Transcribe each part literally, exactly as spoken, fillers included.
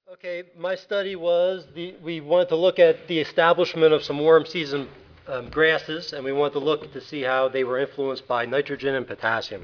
Okay, my study was the, we wanted to look at the establishment of some warm season um, grasses, and we wanted to look to see how they were influenced by nitrogen and potassium.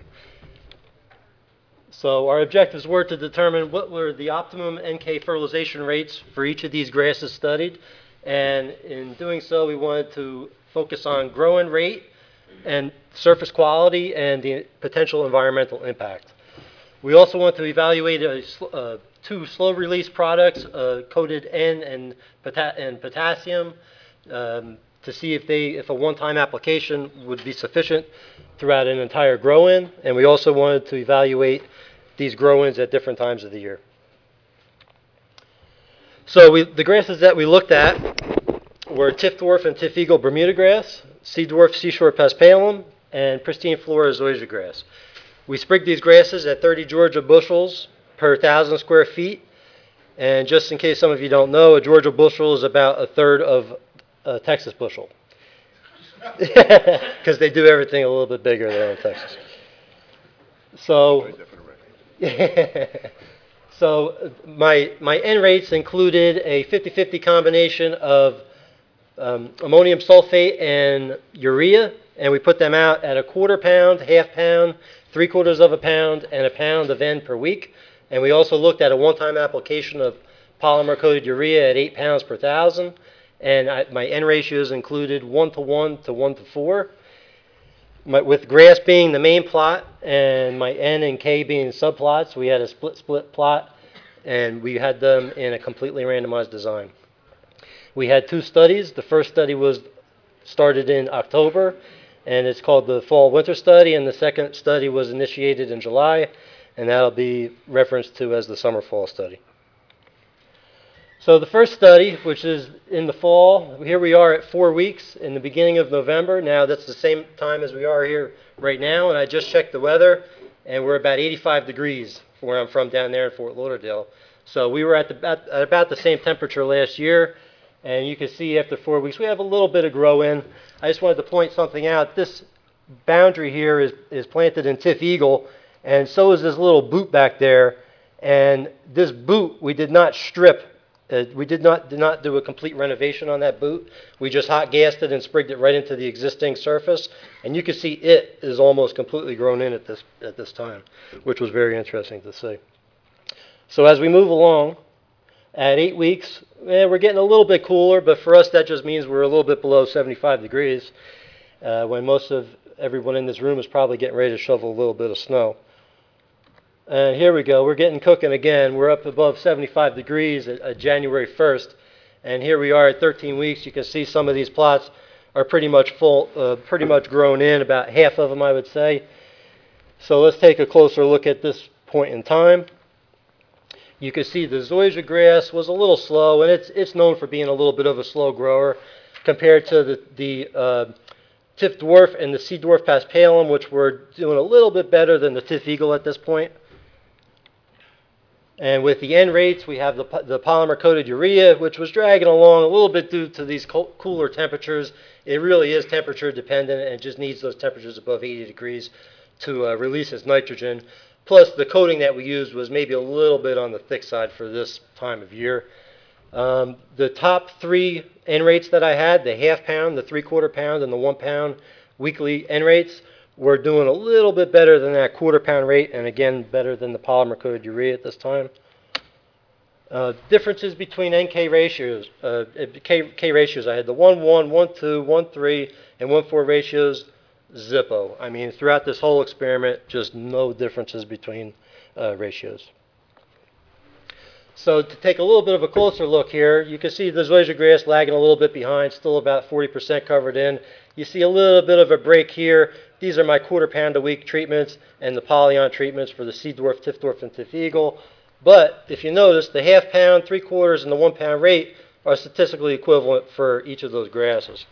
So our objectives were to determine what were the optimum N K fertilization rates for each of these grasses studied, and in doing so, we wanted to focus on growing rate and surface quality and the potential environmental impact. We also want to evaluate a, uh, two slow-release products, uh, coated N and, pota- and potassium, um, to see if they, if a one-time application would be sufficient throughout an entire grow-in. And we also wanted to evaluate these grow-ins at different times of the year. So we, the grasses that we looked at were Tiff dwarf and Tiff eagle Bermuda grass, sea dwarf seashore paspalum, and pristine flora zoysia grass. We sprigged these grasses at thirty Georgia bushels per thousand square feet. And just in case some of you don't know, a Georgia bushel is about a third of a Texas bushel. Because they do everything a little bit bigger there in Texas. So, so my, my N rates included a fifty-fifty combination of um, ammonium sulfate and urea, and we put them out at a quarter pound, half pound, three quarters of a pound, and a pound of N per week. And we also looked at a one-time application of polymer-coated urea at eight pounds per thousand. And I, my N ratios included one to one to one to four. My, with grass being the main plot and my N and K being subplots, we had a split-split plot, and we had them in a completely randomized design. We had two studies. The first study was started in October, and it's called the Fall-Winter Study, and the second study was initiated in July, and that'll be referenced to as the Summer-Fall Study. So the first study, which is in the fall, here we are at four weeks in the beginning of November. Now that's the same time as we are here right now, and I just checked the weather, and we're about eighty-five degrees from where I'm from down there in Fort Lauderdale. So we were at, the, at, at about the same temperature last year, and you can see after four weeks we have a little bit of grow in. I just wanted to point something out. This boundary here is, is planted in Tiff Eagle, and so is this little boot back there. And this boot, we did not strip. Uh, we did not, did not do a complete renovation on that boot. We just hot gassed it and sprigged it right into the existing surface. And you can see it is almost completely grown in at this, at this time, which was very interesting to see. So as we move along, at eight weeks, eh, we're getting a little bit cooler, but for us that just means we're a little bit below seventy-five degrees, uh, when most of everyone in this room is probably getting ready to shovel a little bit of snow. And here we go. We're getting cooking again. We're up above seventy-five degrees at, at January first. And here we are at thirteen weeks. You can see some of these plots are pretty much full, uh, pretty much grown in, about half of them, I would say. So let's take a closer look at this point in time. You can see the zoysia grass was a little slow, and it's it's known for being a little bit of a slow grower compared to the, the uh, Tiff dwarf and the sea dwarf paspalum, which were doing a little bit better than the Tiff eagle at this point. And with the N rates, we have the, the polymer-coated urea, which was dragging along a little bit due to these co- cooler temperatures. It really is temperature dependent, and it just needs those temperatures above eighty degrees to uh, release its nitrogen. Plus, the coating that we used was maybe a little bit on the thick side for this time of year. Um, the top three N rates that I had, the half pound, the three-quarter pound, and the one pound weekly N rates, were doing a little bit better than that quarter pound rate, and again, better than the polymer-coated urea at this time. Uh, differences between N K ratios, uh, K, K ratios, I had the one one, one two, one three, and one four ratios, zippo. I mean, throughout this whole experiment, just no differences between uh, ratios. So to take a little bit of a closer look here, you can see the zoysia grass lagging a little bit behind, still about forty percent covered in. You see a little bit of a break here. These are my quarter pound a week treatments and the polyon treatments for the sea dwarf, Tiff dwarf, and Tiff eagle. But if you notice, the half pound, three quarters, and the one pound rate are statistically equivalent for each of those grasses.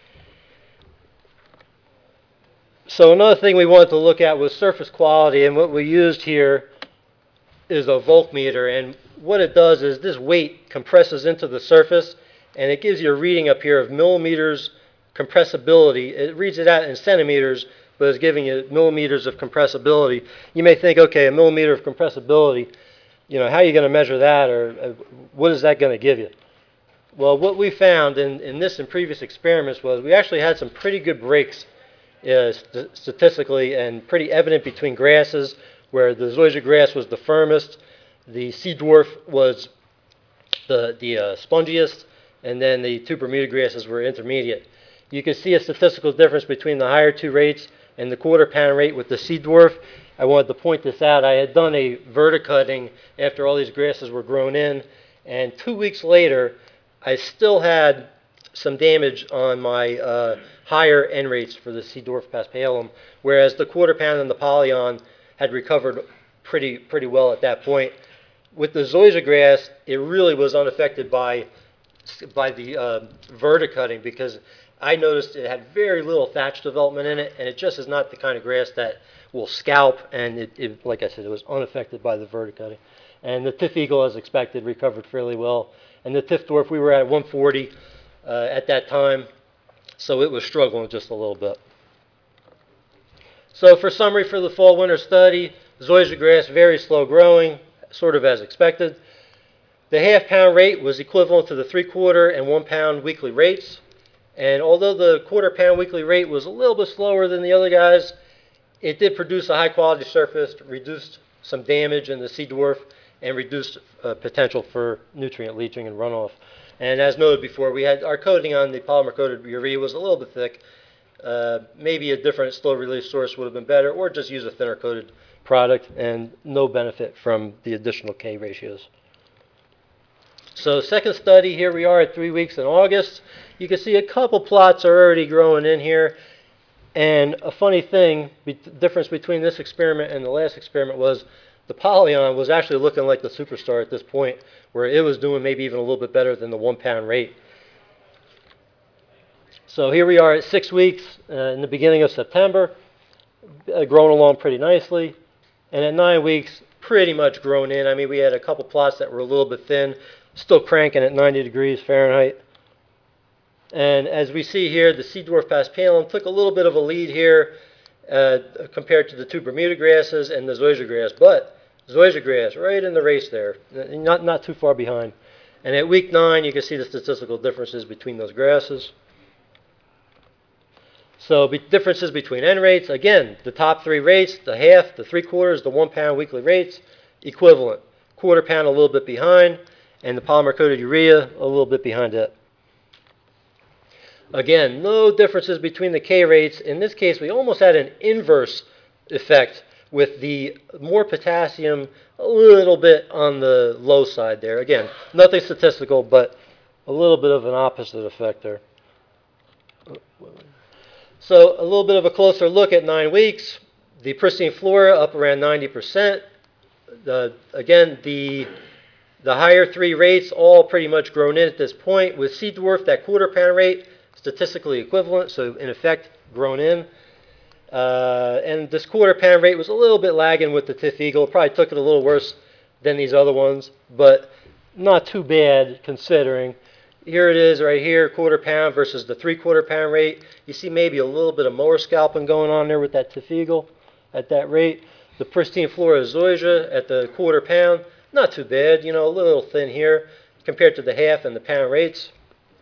So another thing we wanted to look at was surface quality, and what we used here is a voltmeter, and what it does is this weight compresses into the surface, and it gives you a reading up here of millimeters compressibility. It reads it out in centimeters, but it's giving you millimeters of compressibility. You may think, okay, a millimeter of compressibility, you know, how are you going to measure that, or uh, what is that going to give you? Well, what we found in, in this and previous experiments was we actually had some pretty good breaks uh, st- statistically and pretty evident between grasses, where the zoysia grass was the firmest, the sea dwarf was the, the uh, spongiest, and then the two Bermuda grasses were intermediate. You can see a statistical difference between the higher two rates and the quarter pound rate with the sea dwarf. I wanted to point this out. I had done a verticutting after all these grasses were grown in, and two weeks later, I still had some damage on my uh, higher N rates for the sea dwarf paspalum, whereas the quarter pound and the polyon had recovered pretty pretty well at that point. With the zoysia grass, it really was unaffected by by the uh, verticutting, because I noticed it had very little thatch development in it, and it just is not the kind of grass that will scalp, and it, it like I said, it was unaffected by the verticutting. And the Tiff Eagle, as expected, recovered fairly well. And the Tiff Dwarf, we were at one forty uh, at that time, so it was struggling just a little bit. So for summary for the fall-winter study, zoysia grass, very slow growing, sort of as expected. The half-pound rate was equivalent to the three-quarter and one-pound weekly rates. And although the quarter-pound weekly rate was a little bit slower than the other guys, it did produce a high-quality surface, reduced some damage in the sea dwarf, and reduced uh, potential for nutrient leaching and runoff. And as noted before, we had our coating on the polymer-coated urea was a little bit thick. Uh, maybe a different slow-release source would have been better, or just use a thinner-coated product, and no benefit from the additional K ratios. So second study, here we are at three weeks in August. You can see a couple plots are already growing in here. And a funny thing, the difference between this experiment and the last experiment was the polyon was actually looking like the superstar at this point, where it was doing maybe even a little bit better than the one-pound rate. So here we are at six weeks uh, in the beginning of September, uh, growing along pretty nicely. And at nine weeks, pretty much grown in. I mean, we had a couple plots that were a little bit thin, still cranking at ninety degrees Fahrenheit. And as we see here, the sea dwarf paspalum took a little bit of a lead here uh, compared to the two Bermuda grasses and the zoysia grass. But zoysia grass, right in the race there, not, not too far behind. And at week nine, you can see the statistical differences between those grasses. So be differences between N rates, again, the top three rates, the half, the three quarters, the one pound weekly rates, equivalent. Quarter pound a little bit behind, and the polymer-coated urea a little bit behind it. Again, no differences between the K rates. In this case, we almost had an inverse effect with the more potassium a little bit on the low side there. Again, nothing statistical, but a little bit of an opposite effect there. So a little bit of a closer look at nine weeks. The pristine flora up around ninety percent. The, again, the, the higher three rates all pretty much grown in at this point. With sea dwarf, that quarter pound rate, statistically equivalent, so in effect grown in. Uh, and this quarter pound rate was a little bit lagging with the Tiff Eagle. Probably took it a little worse than these other ones, but not too bad considering. Here it is right here, quarter pound versus the three quarter pound rate. You see maybe a little bit of mower scalping going on there with that Tiff Eagle at that rate. The pristine flora zoysia at the quarter pound, not too bad, you know, a little thin here compared to the half and the pound rates.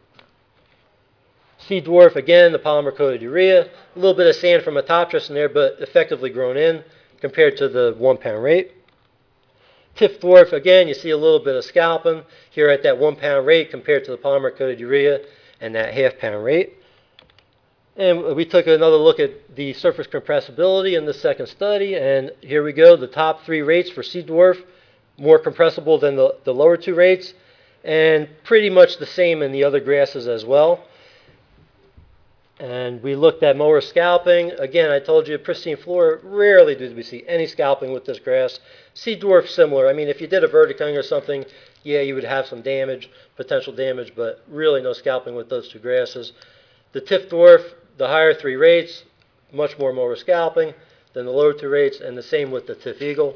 Sea dwarf, again, the polymer-coated urea. A little bit of sand from Metoptris in there, but effectively grown in compared to the one-pound rate. Tiff dwarf, again, you see a little bit of scalping here at that one-pound rate compared to the polymer-coated urea and that half-pound rate. And we took another look at the surface compressibility in the second study, and here we go, the top three rates for sea dwarf, more compressible than the, the lower two rates, and pretty much the same in the other grasses as well. And we looked at mower scalping. Again, I told you, pristine flora, rarely did we see any scalping with this grass. Sea dwarf, similar. I mean, if you did a verticutting or something, yeah, you would have some damage, potential damage, but really no scalping with those two grasses. The Tiff dwarf, the higher three rates, much more mower scalping than the lower two rates, and the same with the Tiff Eagle.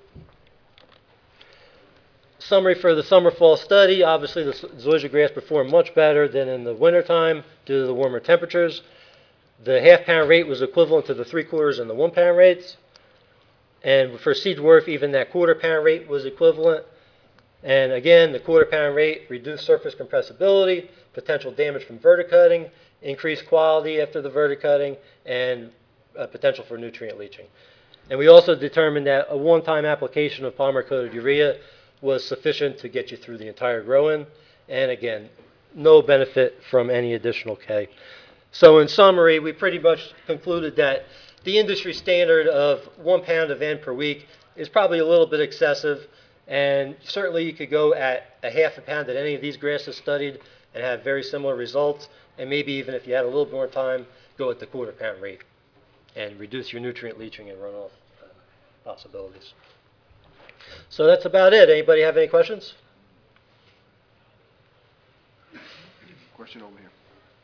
Summary for the summer-fall study, obviously the zoysia grass performed much better than in the wintertime due to the warmer temperatures. The half-pound rate was equivalent to the three-quarters and the one-pound rates. And for seed dwarf, even that quarter pound rate was equivalent. And again, the quarter pound rate reduced surface compressibility, potential damage from verticutting, increased quality after the verticutting, and uh, potential for nutrient leaching. And we also determined that a one-time application of polymer-coated urea was sufficient to get you through the entire grow-in. And again, no benefit from any additional K. So in summary, we pretty much concluded that the industry standard of one pound of N per week is probably a little bit excessive. And certainly you could go at a half a pound at any of these grasses studied and have very similar results. And maybe even if you had a little more time, go at the quarter pound rate and reduce your nutrient leaching and runoff uh, possibilities. So that's about it. Anybody have any questions? Question over here.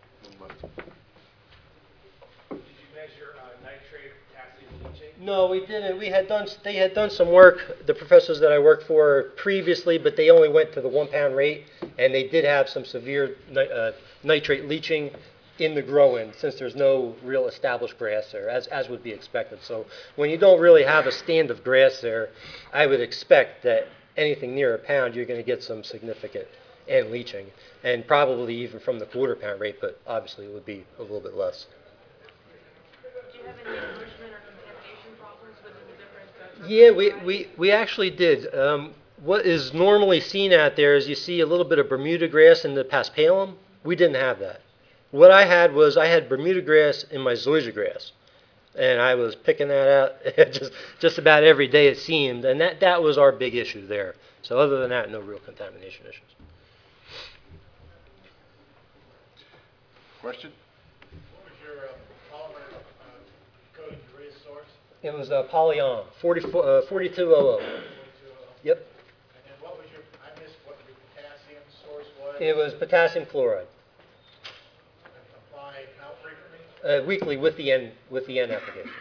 Did you measure uh, nitrate potassium leaching? No, we didn't. We had done. They had done some work, the professors that I worked for previously, but they only went to the one pound rate, and they did have some severe uh, nitrate leaching in the grow-in, since there's no real established grass there, as as would be expected. So when you don't really have a stand of grass there, I would expect that anything near a pound, you're going to get some significant N leaching, and probably even from the quarter pound rate, but obviously it would be a little bit less. Do you have any encroachment or contamination problems within the different? Uh, Yeah, we, we, we actually did. Um, what is normally seen out there is you see a little bit of Bermuda grass in the paspalum. We didn't have that. What I had was I had Bermuda grass in my zoysia grass, and I was picking that out just just about every day it seemed, and that, that was our big issue there. So other than that, no real contamination issues. Question? What was your uh, polymer uh, coated urea source? It was uh, Polyon, forty-four, uh, forty-two hundred. Yep. And then what was your, I missed what your potassium source was? It was potassium chloride, Applied how frequently? uh, weekly with the N with the N applications.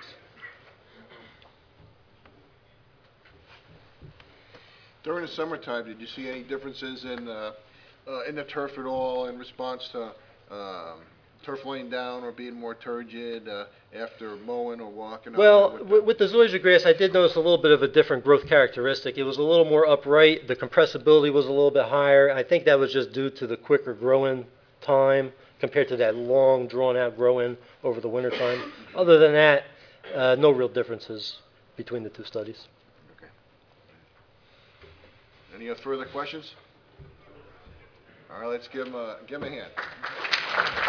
During the summertime, did you see any differences in uh, uh, in the turf at all in response to um, turf laying down or being more turgid uh, after mowing or walking? out Well, there with with, with the zoysia grass, I did notice a little bit of a different growth characteristic. It was a little more upright. The compressibility was a little bit higher. I think that was just due to the quicker growing time compared to that long, drawn-out grow-in over the wintertime. Other than that, uh, no real differences between the two studies. Okay. Any further questions? All right, let's give him a, give him a hand.